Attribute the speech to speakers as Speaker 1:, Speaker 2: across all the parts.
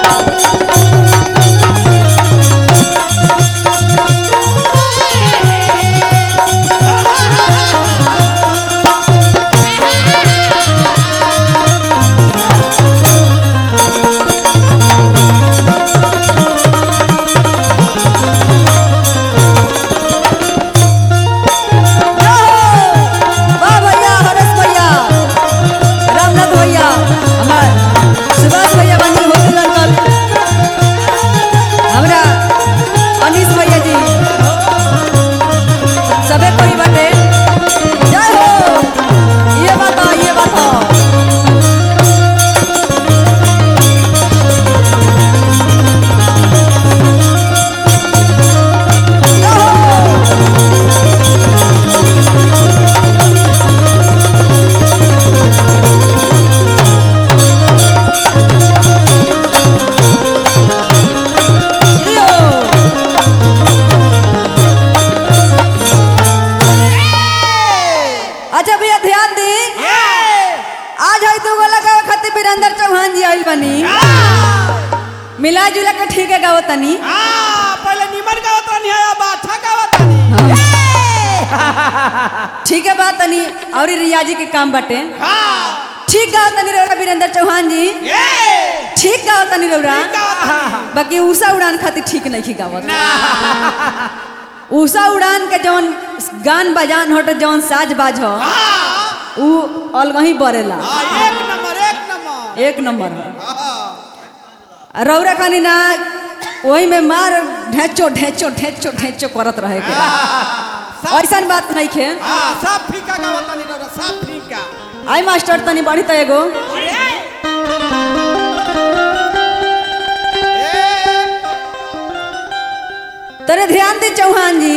Speaker 1: मिला जुला के ठीक है गावत तनी
Speaker 2: पहले निमन गावत तनी है बाछा गावत तनी
Speaker 1: ठीक है बात तनी और रियाजी के काम बाटे ठीक गावत तनी रौरा वीरेंद्र चौहान जी ठीक गावत तनी रौरा बाकी उषा उड़ान खातिर ठीक नहीं गावत उषा उड़ान के जौन गान बजान हट जौन साज बाज हो उ अलगही बरेला एक नंबर रौरा खानी ना वही में मार ढेचो ढेचो ढेचो ढेचो करत रहे के ऐसा बात नहीं खे
Speaker 2: सब फीका गावत तनी रौरा सब फीका
Speaker 1: आई मास्टर तनी बढ़ी त एगो तरे ध्यान दे चौहान जी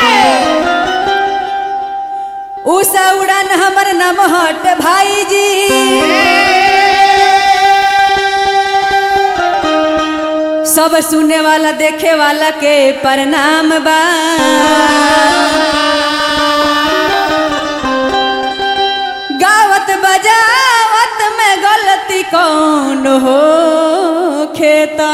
Speaker 1: उषा उड़ान हमर नाम हट भाई जी सब सुने वाला देखे वाला के प्रणाम बा गावत बजावत में गलती कौन हो खेता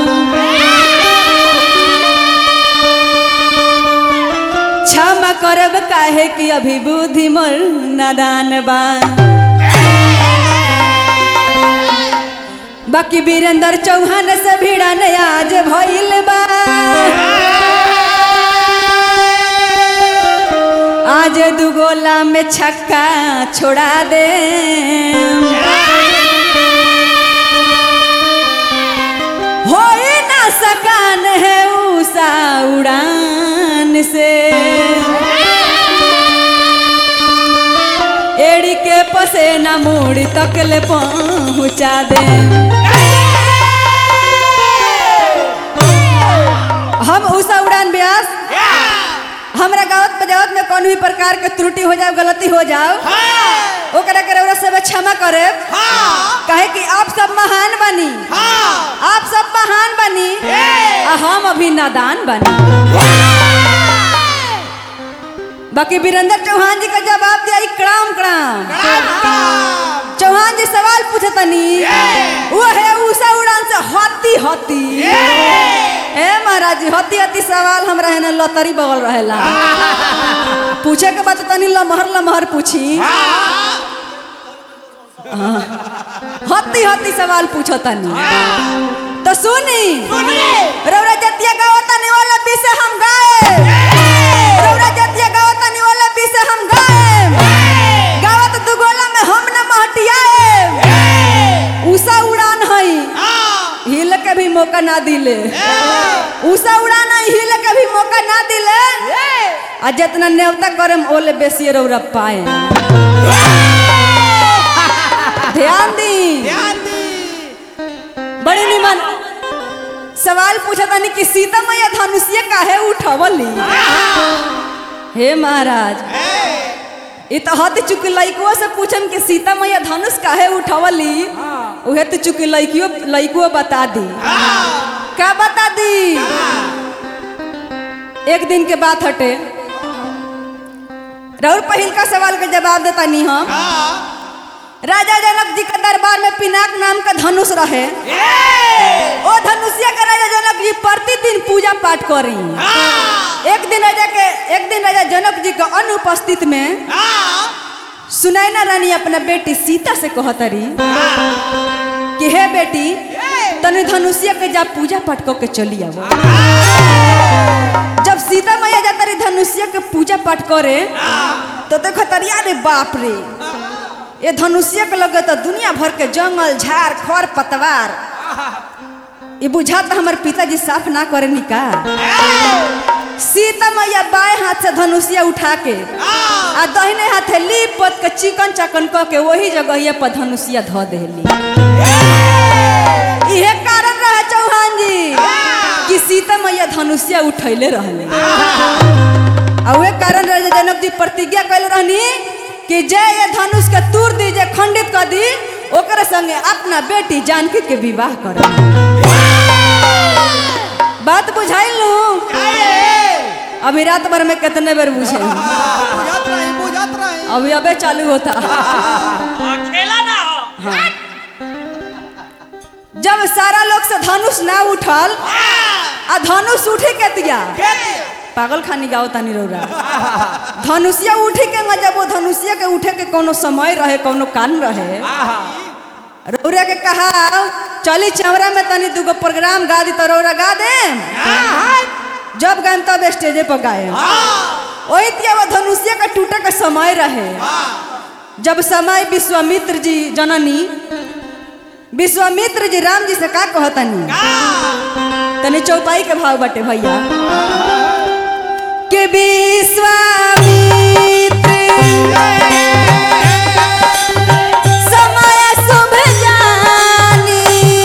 Speaker 1: क्षमा करब काहे कि अभी बुद्धि मोर नादान बा बाकी वीरेंद्र चौहान से भिड़न आज भइल बा आज दुगोला में छक्का छोड़ा दे होई ना सकान है उषा उड़ान से एड़ी के पसेना मूड़ी तक ले पहुँचा दे हम उषा उड़ान व्यास हमरा गावत बजावत में कौन भी प्रकार के त्रुटि हो जाओ गलती हो जाओ ओकरा के रौरा सब क्षमा करे काहे कि आप सब महान बनी आप सब महान बनी हम अभी नादान बनी बाकी वीरेंद्र चौहान जी का जवाब दिया कड़ाम कड़ाम चौहान जी सवाल पूछतनी वो है उषा उड़ान से हती हती ए महाराज जी हती हती सवाल हमरा है ना लतरी बगल रहेला पूछे के बात तनी लमहर लमहर पूछी हती हती सवाल पूछो तनी तो सुनी रौरा जतिया गावतनी वाला पीछे हम गाए रौरा जतिया गावतनी वाला पीछे हम गाए गावत दुगोला में हम न महटियाए उषा उड़ान हई हिल के भी मौका ना दिले उषा उड़ान हई हिल के भी मौका ना दिले आ जितना नेवता करम ओले बेसी रौरा पाए ध्यान दी बड़ी निमन सवाल पूछा था कि सीता मैया धनुषिया काहे उठवली हे महाराज ये तो हद चुकी लइकुआ से पूछम कि सीता मैया धनुष काहे उठवली उहे तो चुकी लइकुआ बता दी का बता दी एक दिन के बात हटे रौर पहिल का सवाल का जवाब देता नहीं हम राजा जनक जी के दरबार में पिनाक नाम का धनुष रहे। ओ धनुषिया के राजा जनक जी प्रतिदिन पूजा पाठ करी। एक दिन राजा जनक जी के अनुपस्थित में सुनैना रानी अपना बेटी सीता से कहतरी कि हे बेटी तने धनुषिया के जा पूजा पाठ करके चली आवो। जब सीता मैया जाता रही धनुषिया के पूजा पाठ करे तो देखो तरी अरे बाप रे ये धनुषिया के लगे तो दुनिया भर के जंगल झाड़ खर पतवार ये बुझाता हमारे पिताजी साफ ना करे निका। सीता मैया बाएं हाथ से धनुषिया उठा के आ दाहिने हाथे लीप पत के चिकन चकन क के वही जगह पर धनुषिया धो देली। इहे कारण रहे चौहान जी कि सीता मैया धनुषिया उठैले रहले। आ वे कारण राजा जनक जी प्रतिज्ञा कैले रहनी कि जे ये धनुष के तूर दी जे खंडित कर दी ओकरे संगे अपना बेटी जानकी के विवाह कर। बात बुझाइल लू अभी रात भर में कितने बार बुझे अभी अबे चालू होता।
Speaker 2: खेला ना हो।
Speaker 1: हाँ। जब सारा लोग से धनुष ना उठल आ धनुष उठे के दिया पागल खानी गाओ तानी रौरा धनुषिया उठे के जब वो धनुषिया के उठे के कोनो समय रहे कोनो कान रहे रौरा के कहा चली चौरा में तनी दुगो प्रोग्राम गा दी तो रौरा गा दे। जब गायम तब स्टेजे पर गाए वही तिया वो धनुषिया का टूटे का समय रहे। जब समय विश्वामित्र जी जननी विश्वामित्र जी राम जी से का कहतनी तनी चौपाई के भाव बटे भैया के विश्वामित्र समय शुभ जानी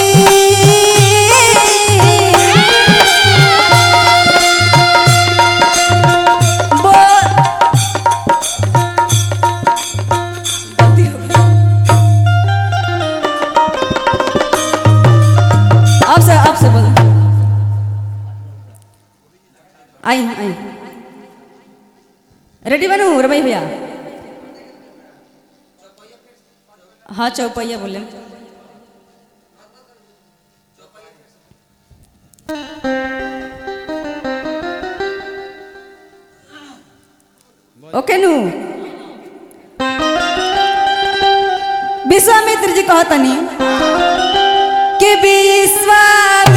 Speaker 1: आपसे बोलो आई रेडी बनू रमई भैया। हाँ चौपैया बोले ओके नू। विश्वामित्र जी कहतनी कि विश्वामित्र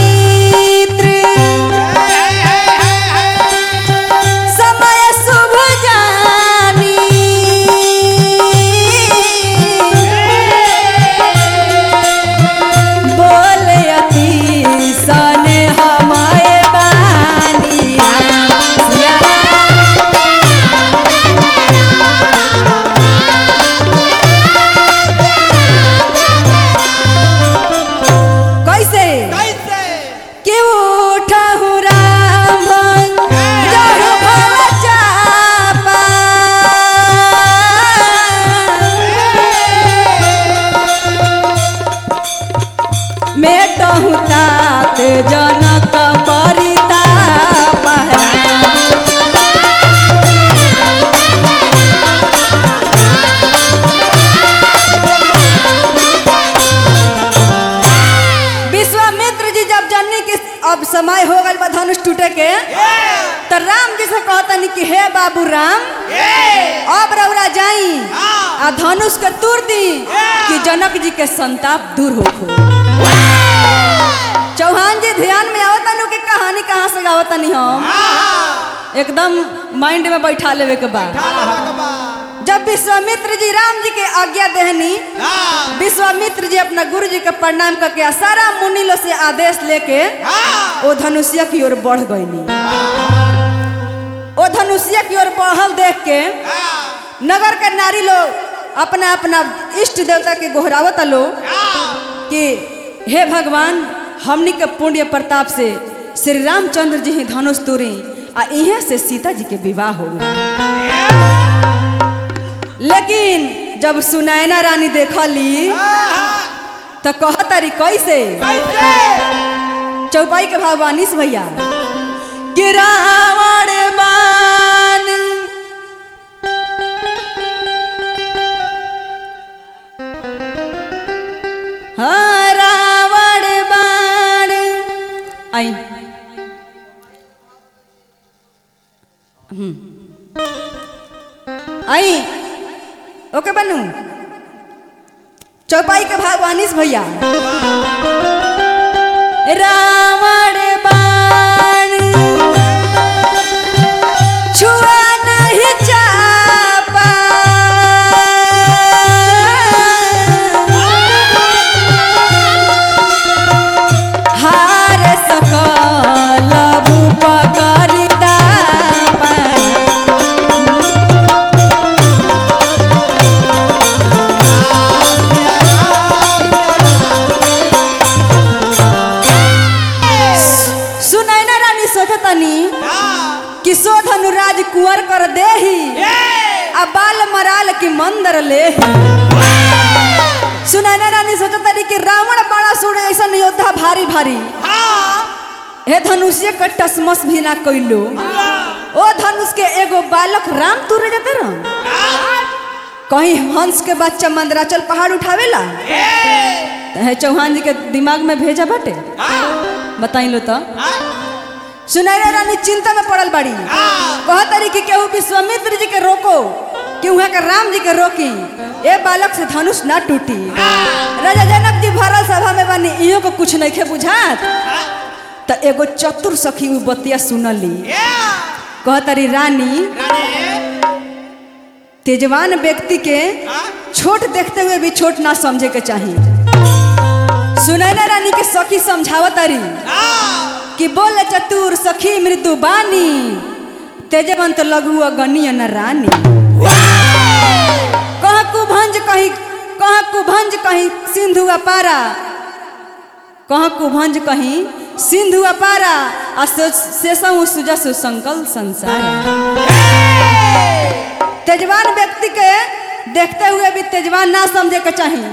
Speaker 1: समय शुभ जानी बोले अति सन हमारे बानी कैसे कि उठहु राम जहु भव चापा मेटहु तात जनक परिताप विश्वामित्र जी जब जानने की अब समय हो गल धनुष टूटे के तो राम जी से कहतनी कि हे बाबू राम अब रौरा जाई आ धनुष के तूर दी कि जनक जी के संताप दूर हो। चौहान जी ध्यान में आवतनु की कहानी कहाँ से गावतनी हम एकदम माइंड में बैठा लेवे के बाद। जब विश्वामित्र जी राम जी के आज्ञा देहनी विश्वामित्र जी अपना गुरु जी के प्रणाम करके सारा मुनि लो से आदेश लेके वो धनुषिया की ओर बढ़ गईनी। वो धनुषिया की ओर बढ़ल देख के नगर के नारी लोग अपना अपना इष्ट देवता के गोहरावत लो कि हे भगवान हमनी के पुण्य प्रताप से श्री रामचंद्र जी ही धनुष तोड़ी आ इहे से सीता जी के विवाह हो गया। लेकिन जब सुनैना रानी देखली तो कहतारी कैसे चौपाई के भाव अनीस भैया कि रावण बाण हाँ रावण बाण आई आई ओके बनू चौपाई के भाव अनिस भैया रावण बाण छुआ नहीं चापा हार सकल भूप करिता सुनैना रानी सोचतनी कि शोधनु राज कुंवर कर देही आ बाल मराल की मंदर ले सुनैना रानी सोचतनी कि रावण बड़ा सुर ऐसा योद्धा भारी भारी हे धनुष्य के टसमस भी ना कइलो ओ धनुष के एगो बालक राम तुरे जाते रह कहीं हंस के बच्चा मंदराचल पहाड़ उठावेला है चौहान जी के दिमाग में भेजा बाटे बताई लो तो सुनैना रानी चिंता में पड़ल बाड़ी कहतरी कि केहू विश्वामित्र जी के रोको कि वहाँ के राम जी के रोकी ए बालक से धनुष ना टूटी राजा जनक जी भरल सभा में बनी इहो को कुछ नहीं खे बुझात तो एगो चतुर सखी उ बतिया सुनली कहतरी रानी तेजवान व्यक्ति के छोट देखते हुए भी छोट ना समझे के चाहिए सुनैना रानी के सखी समझावतरी कि बोले चतुर सखी मृदु बानी तेजवंत लघु अगणीय न रानी कहाँ कुभंज कहीं सिंधु अपारा कहाँ कुभंज कहीं सिंधु अपारा आ शेषहु सुजसु संकल संसार तेजवान व्यक्ति के देखते हुए भी तेजवान ना समझे के चाहिए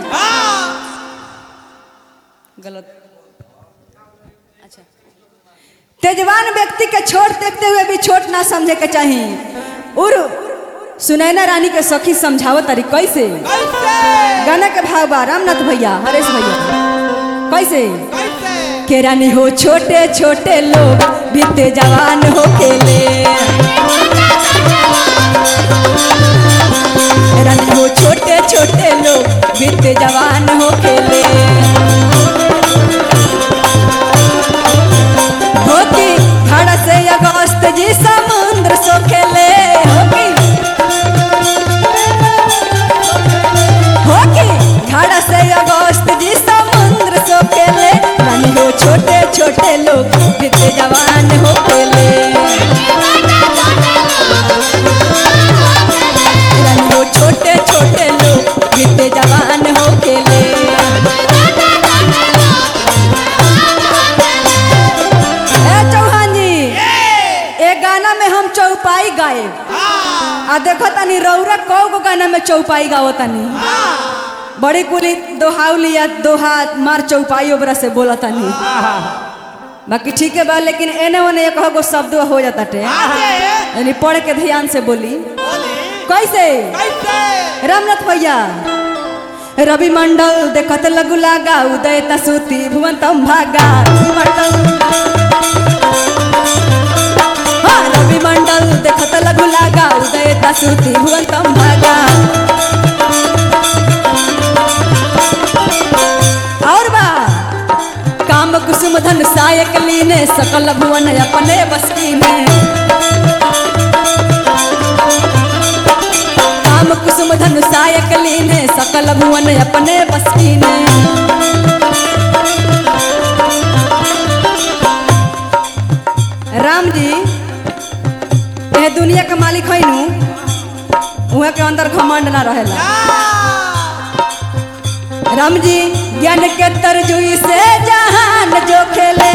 Speaker 1: गलत अच्छा तेजवान व्यक्ति के छोट देखते हुए भी छोट ना समझे के चाहिए और सुनैना रानी के सखी समझावो तारी कैसे गाना के भाव बा रामनाथ भैया हरेश भैया कैसे के रानी हो छोटे छोटे लोग बीते जवान हो खेले रानी हो छोटे छोटे लोग बीते जवान हो खेले होती घड़ा से अगस्त जी समुद्र सो खेले होती घड़ा से अगस्त जी समुद्र सो खेले रानी हो छोटे छोटे लोग बीते जवान हो खेले रानी हो छोटे छोटे लोग बीते जवान हो खेले गाना में हम चौपाई गाए आ देखो तनी रौरा कौ गो गाना में चौपाई गाओ तनी बड़ी कुली दोहाउली या दोहा मार चौपाई ओबरा से बोला तनी बाकी ठीक है बा लेकिन एने ओने एक गो शब्द हो जाता टे यानी पढ़ के ध्यान से बोली कैसे रामनाथ भैया रवि मंडल देखत लगु लागा उदय तसुती भुवन तम भागा रवि मंडल देखत लगु लागा उदय तसुती भुवन तम भागा और बा काम कुसुम धन सायक लीने सकल भुवन अपने बस कीने काम कुसुम धन सायक लीने सकल भुवन अपने बस कीने राम जी यह दुनिया के मालिक है नु वहाँ के अंदर घमंड ना रहेला राम जी ज्ञान के तरजुई से जहान जो खेले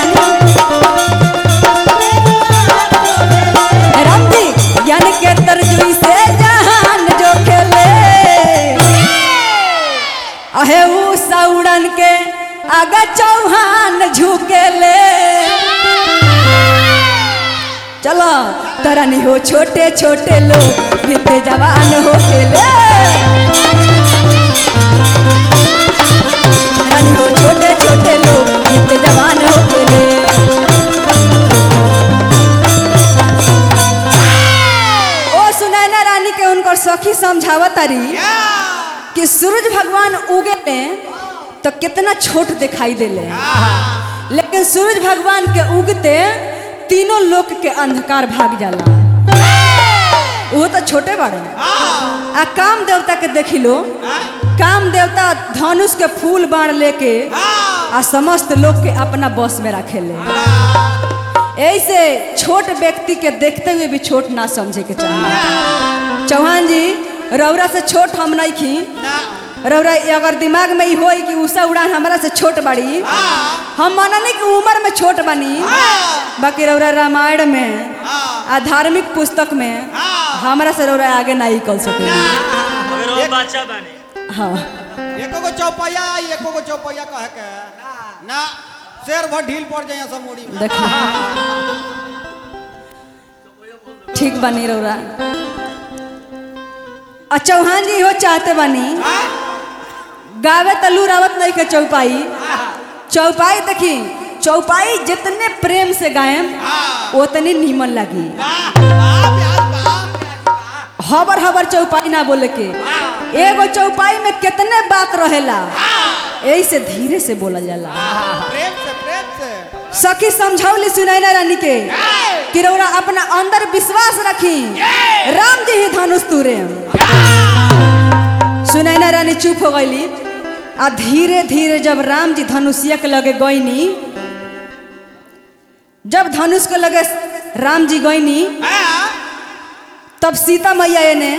Speaker 1: राम जी ज्ञान के तरजुई से जहान जो खेले अहे उ सौड़न के आगा चौहान झुकेले चलो तरा नहीं हो छोटे छोटे लोग बीते जवान हो खेले तारी कि सूरज भगवान उगे तो कितना छोट दिखाई देले, लेकिन सूरज भगवान के उगते तीनों लोक के अंधकार भाग जाला। वो तो छोटे बड़े आ काम देवता के देखी लो, काम देवता धनुष के फूल बाण लेके आ समस्त लोग के अपना बस में रखेले। ऐसे छोट व्यक्ति के देखते हुए भी छोट ना समझे के चाहिए। चौहान जी रौरा से छोट हम नहीं खी, रौरा अगर दिमाग में ही हो कि उषा उड़ान हमारा से छोट बड़ी, हम माना नहीं कि उम्र में छोट बनी, बाकी रौरा रामायण में आ धार्मिक पुस्तक में हमारा से रौरा आगे नहीं कर सके। हाँ
Speaker 2: एको को चौपैया कह के ना शेर भर ढील पड़ जाए सब मुड़ी में।
Speaker 1: देखिए ठीक बनी रौरा। आ चौहान जी हो चाहते बनी गावे तलू रावत नहीं के चौपाई, चौपाई देखी चौपाई जितने प्रेम से गायम उतनी नीमन लगी। हबर हबर चौपाई ना बोले के, एगो चौपाई में कितने बात रहेला, ऐसे धीरे से बोला जाला।
Speaker 2: प्रेम से
Speaker 1: सखी समझौली सुनैना रानी के कि रौरा अपना अंदर विश्वास रखी, राम जी ही धनुष तुरे। सुनैना रानी चुप हो गईली। आ धीरे धीरे जब राम जी धनुषिया के लगे गईनी, जब धनुष के लगे राम जी गईनी, तब सीता मैया ने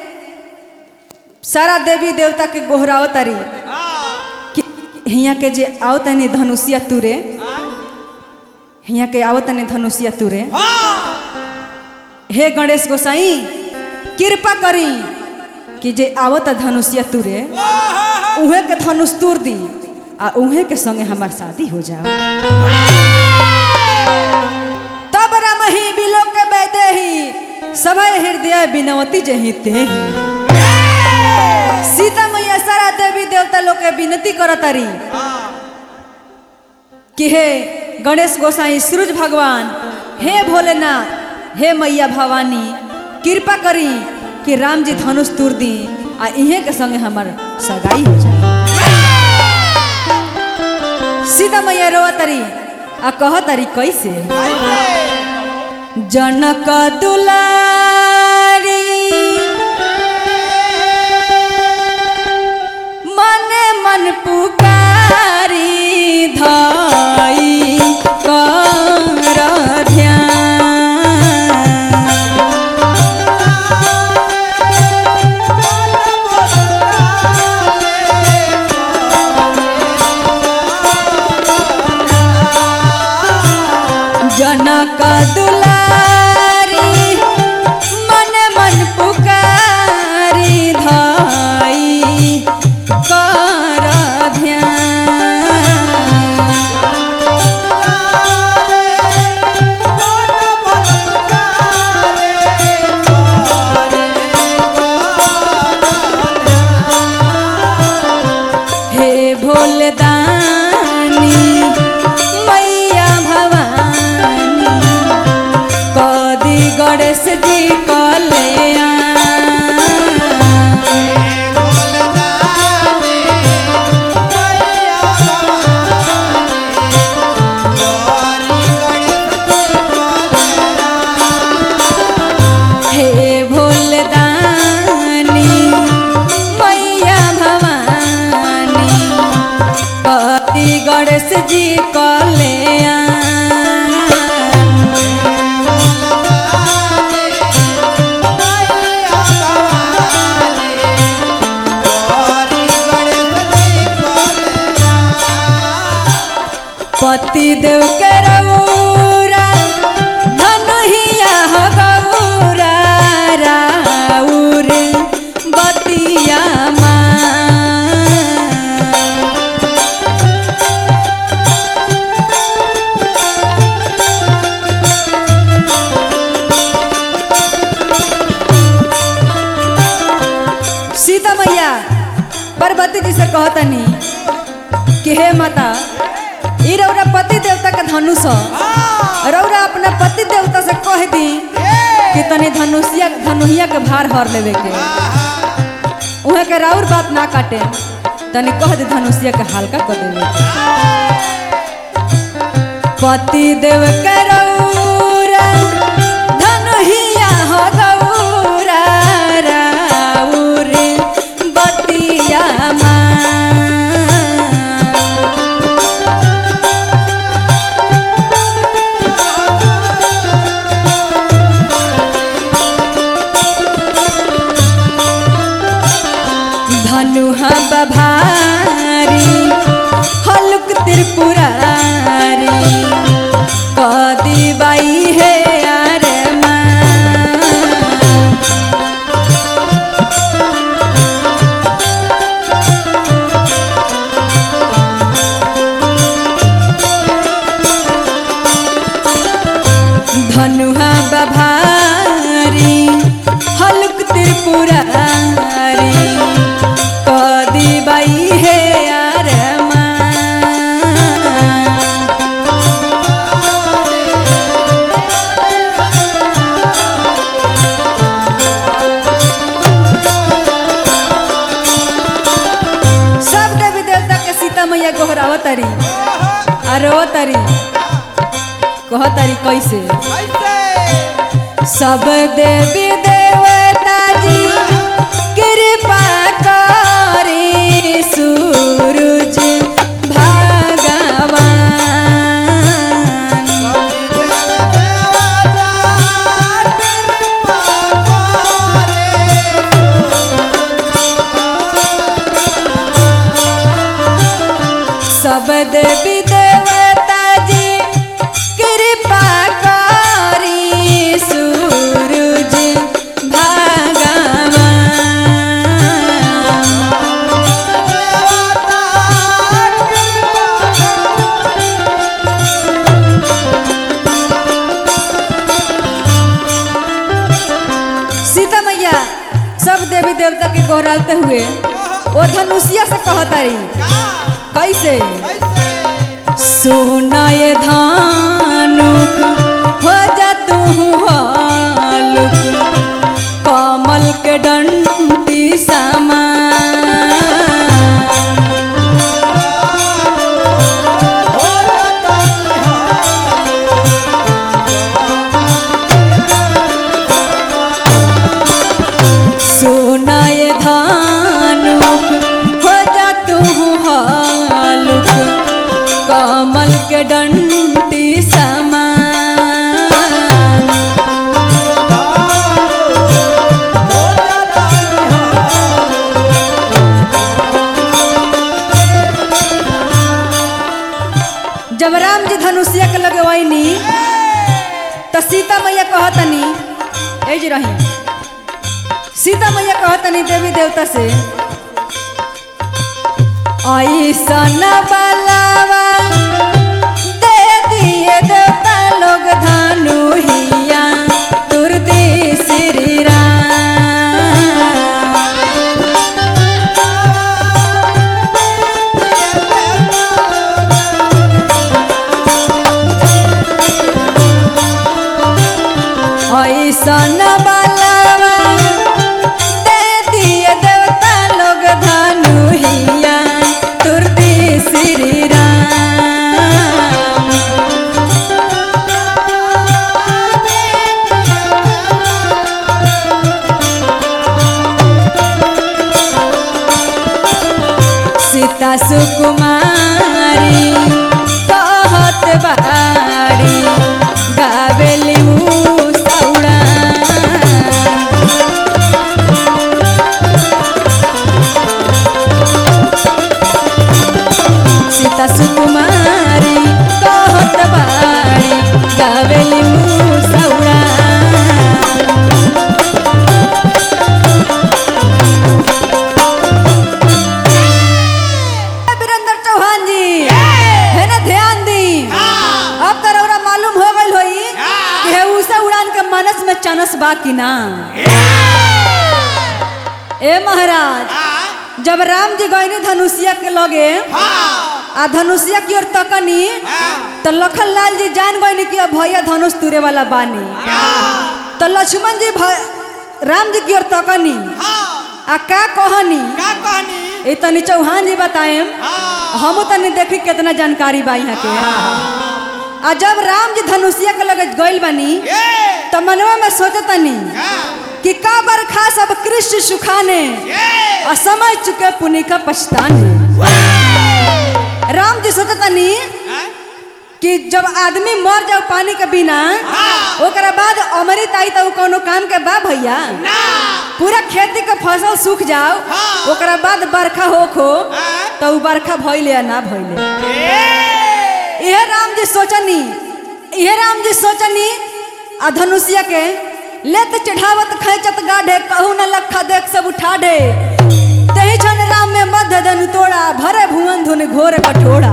Speaker 1: सारा देवी देवता के गोहराव तारी कि हिया के जे आओ तनी धनुषिया तुरे, हिया के आओ तनी धनुषिया तुरे, हे गणेश गोसाई कृपा करी कि जे आवत धनुषिया तुरे उहे के धनुष तुर दी आ उहे के संगे हमार शादी हो जाओ। तब रमही बिलोक के बैठे ही सभय हृदय बिनवती जही ते। सीता मैया सारा देवी देवता लोग के विनती करतारी कि हे गणेश गोसाई सूरज भगवान, हे भोलेनाथ, हे मैया भवानी कृपा करी कि राम जी धनुष तुर दी आ इहे के संगे हमार सगाई हो जाए। सीता मैया रोवा तारी आ कह तारी कैसे, जनक दुलारी मने मन पुकारी धाई कर ध्यान। जनक दुलारी मन मन पुकारी धाई कर ध्यान। हे भोलेदानी मैया भवानी कदी गणेश जी कल्याण। हे भोलेदानी मैया भवानी कदी गणेश जी कल्याण। पति देव के रउरा धनुहिया हो गौरा राउर बतिया सीता मैया पार्वती जी से कहतनी कि हे माता ई रौरा पति देवता के धनुष, रौरा अपना पति देवता से कह दी कि तनी धनुहिया के भार हर लेवे के। उहे के राउर बात ना काटे तनी कह दे धनुषिया के हल्का कर देवे पति देव के रौरा धनुहिया हो गौरा राउर बतिया मा धनुहा बभारी हलुक त्रिपुरारी कदी बाई है अरे धनुहा बभारी हलुक त्रिपुरारी कदी बाई है यार सब देवी देवता के सीता मैया गोहरावतारी अरोवतारी कहतारी कैसे सब देवी देवता जी कृपा करे सूरज भगवान सब देवी देवता जी कृपा करे सूरज भगवान सीता मैया सब देवी देवता के गोहराते हुए वो धनुषिया से कहतारी कैसे सोनाए धानुक हो जा तू हालुक कमल के डंडी समा सोनाए धानुक हो जा तू हालुक कमल के डंडी समा जब राम जी धनुषिया के लगे वही तो सीता मैया कहतनी एज रही सीता मैया कहतनी देवी देवता से ऐसन बलावा दे दिए देवता लोग धनुहिया तुरती श्री राम ऐसन बलावा दे दिए देवता लोग धनुहिया तुरती श्री राम सीता सुकुमारी कहत बारी गावेली सौड़ा सीता सुकुमारी कहत बारी गावेली सौड़ा वीरेंद्र चौहान जी है ना ध्यान दी अब तो रौरा मालूम हो गई होई कि है उषा उड़ान के मनस में चनस बा कि ना ए महाराज जब राम जी गईनी धनुषिया के लगे आ धनुषिया की ओर तकनी तो लखन लाल जी जान गईनी कि अब भैया धनुष तुरे वाला बानी तो लक्ष्मण जी राम जी की ओर तकनी आ का कहनी
Speaker 2: का कहनी
Speaker 1: ए तनी चौहान जी बताएम
Speaker 2: हाँ
Speaker 1: हम तनी देखी कितना जानकारी बा यहाँ के आ जब राम जी धनुषिया के लगे गइल बानी
Speaker 2: ये
Speaker 1: तो मनवा में सोचतनी कि का बरखा सब कृष्ण सुखाने और समय चुके पुनि का पछताने। राम जी सोचतनी कि जब आदमी मर जाओ पानी के बिना ओकरा बाद अमृत आई तो कोनो काम के बा भैया पूरा खेती के फसल सूख जाओ ओकरा बाद बरखा होखो तो उ बरखा भइले या ना भइले। यह राम जी सोचनी आ धनुषिया के लेत चढ़ावत खैचत गाढ़े कहू न लखा देख सब उठा ढे तही छन राम में मध्य धनु तोड़ा भरे भुवन धुन घोर कठोड़ा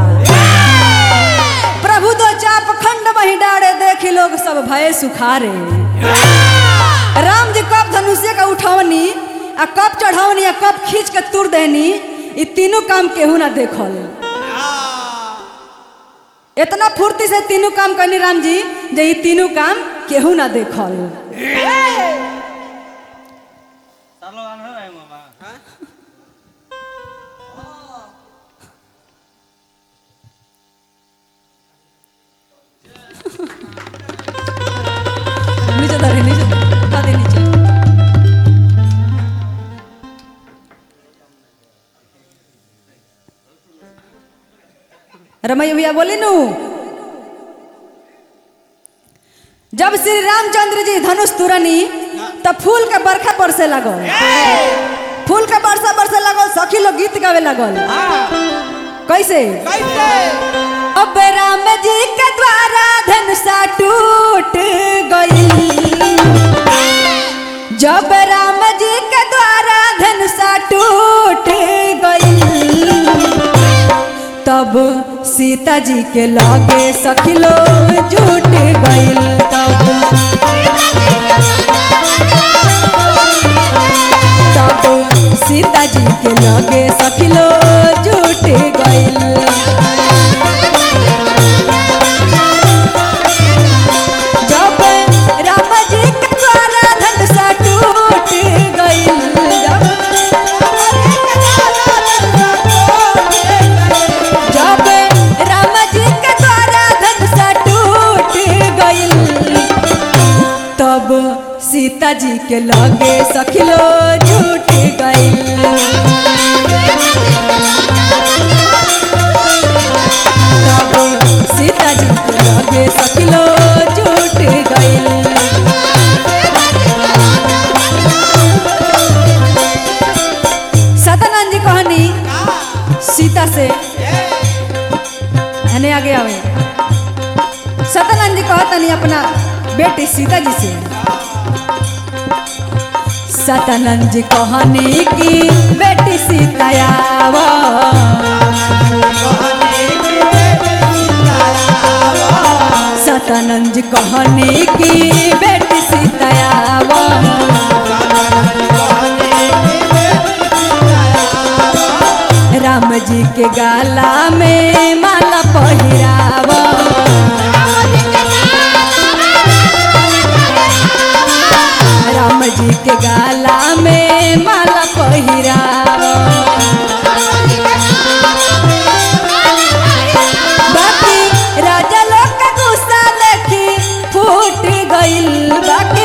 Speaker 1: प्रभु दो चाप खंड वही डाड़े देखी लोग सब भय सुखारे। राम जी कब धनुषिया का उठौनी आ कब चढ़ौनी आ कब खींच के तुर देनी ये तीनों काम केहू ना देखल। इतना फुर्ती से तीनों काम करनी राम जी जे ये तीनों काम केहू ना देखल। नीचे धरे नीचे दे नीचे रमैया भैया बोली नू जब श्री रामचंद्र जी धनुष तुरनी तब फूल के बरखा बरसे लगल फूल के बरसा बरसे लगल सखी लोग गीत गावे लगल कैसे अब राम जी के द्वारा धनुषा टूट गई जब राम जी के द्वारा धनुषा टूट गई तब सीता जी के लगे सखी लोग जुट गइल तब सीता जी के लगे सखी लोग जुट गइल। जब राम जी के द्वारा धनुषा टूट गइल जब राम जी के द्वारा धनुषा टूट गइल तब सीता जी के लगे सखी लोग जुट गइल। तब सीता जी के लगे सखी लोग जुट गइल। सतानंद जी कहनी सीता से हने आगे आवे सतानंद जी कहतनी अपना बेटी सीता जी से सतानंद जी कहनी की बेटी सीता आवा सतानंद जी कहनी की बेटी सीता आवा राम जी के गाला में माला पहिरावा राम जी के गाला में माला पहिरावा बाकी राजा लोग का गुस्सा देखी फूट गइल बाकी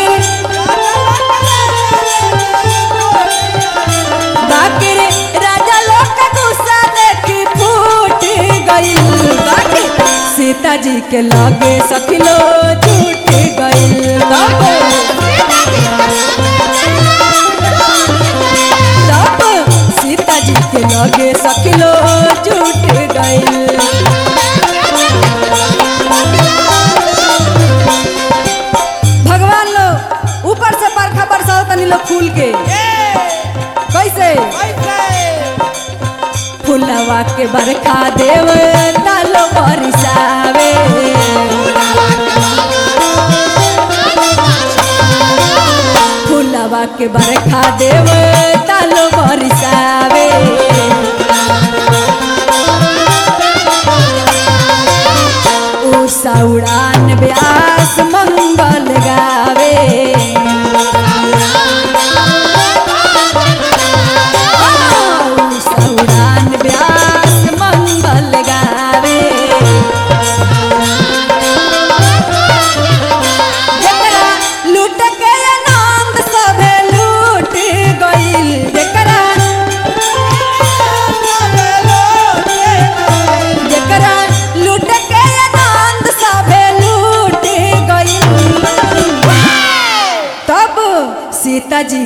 Speaker 1: राजा लोग का गुस्सा देखी फूट गइल बाकी सीता जी के लगे सखी लोग जुट गइल तब सीता जी के लगे सखी लोग जुट गइल। भगवान लोग ऊपर से बरखा बरसाओ तनी लोग फूल के कैसे फूलवा के बरखा देव तालो बरसावे फूलवा के बरखा देव तालो बरसावे उषा उड़ान व्यास मंगल गावे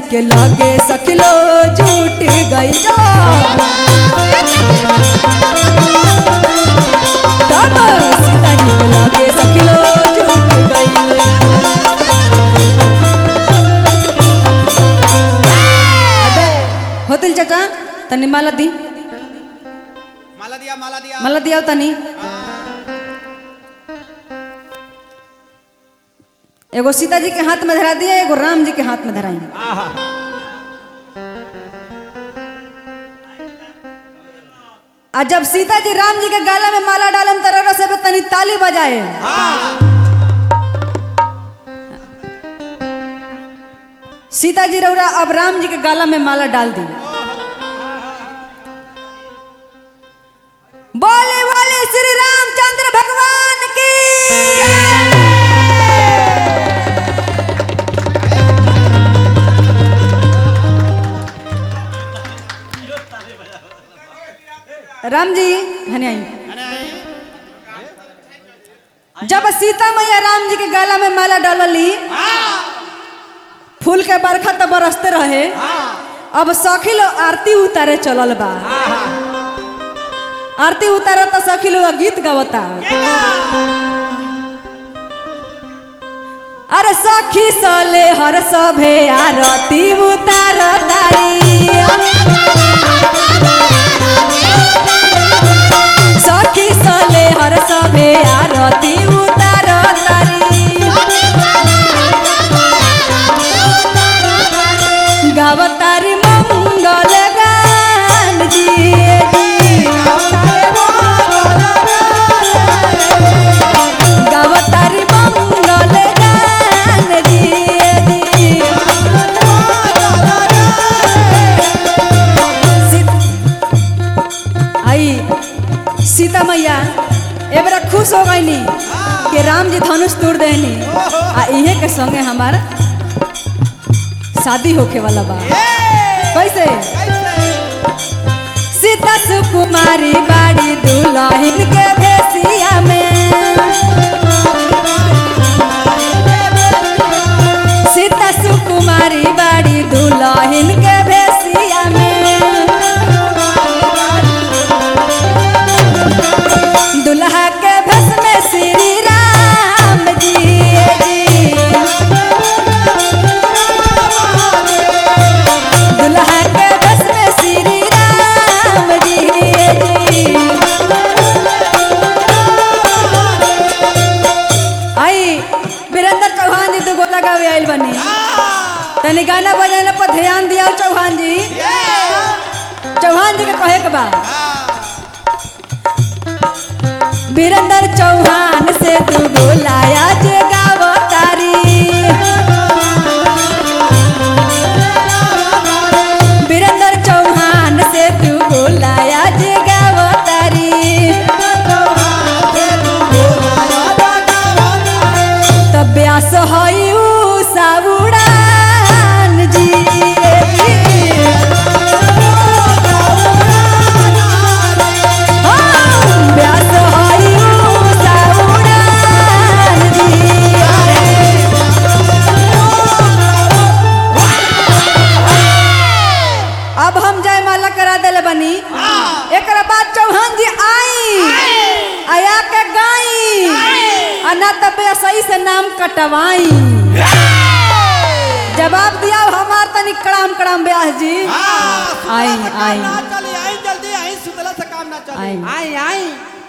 Speaker 1: के लगे सखिलो झूठ गई जो तब सीता जी के लगे सखिलो झूठ गई। होतिल चाचा तनी माला दी माला दिया तनी एगो सीता जी के हाथ में धरा दिया एगो राम जी के हाथ में धराई। आ जब सीता जी राम जी के गाला में माला डालन तरह से तनी ताली बजाए। सीता जी रौरा अब राम जी के गाला में माला डाल दी। बोले बोले श्री रामचंद्र भगवान की। राम जी हने आई। जब सीता मैया राम जी के गाला में माला डालली फूल के बरखा तो बरसते रहे। अब सखी लोग आरती उतारे चलल बा। आरती उतारे तो सखी लोग गीत गावता। अरे सखी सले हर सभे आरती उतार तारी। सखी सले हर सभे आरती उतार तारी। गावतारी मंगल गान जी। गावतारी मंगल गान जी। आई सीता मैया ए बड़ा खुश हो गईनी कि राम जी धनुष तोड़ देनी। आ इहे के संगे हमार शादी होके वाला बा। कैसे सीता सुकुमारी बाड़ी दुल्हन के भेसिया में। सीता सुकुमारी बाड़ी दुल्हन के भेसिया में। दुल्हा के भेष में श्री राम जी। दुल्हा के भेष में श्री राम जी। आई वीरेंद्र चौहान जी दुगो लगावे आइल बनी। तनी गाना बजाना पर ध्यान दिया चौहान जी। चौहान जी के कहे के बा वीरेंद्र चौहान से तू बोलाया जे गावतारी। वीरेंद्र चौहान से तू बोलाया जे गावतारी। तब व्यास हई उषा उड़ान जी। व्यास हई उषा उड़ान जी। अब हम जयमाला करा दिले बनी। एक बाद चौहान जी आई आया के गाई ना तब सही से नाम कटवाई। जवाब दिया हमार तनी कड़ाम कड़ाम ब्यास जी। आई आई
Speaker 2: जल्दी आई सुतला से काम ना चले।
Speaker 1: आई
Speaker 3: आई आई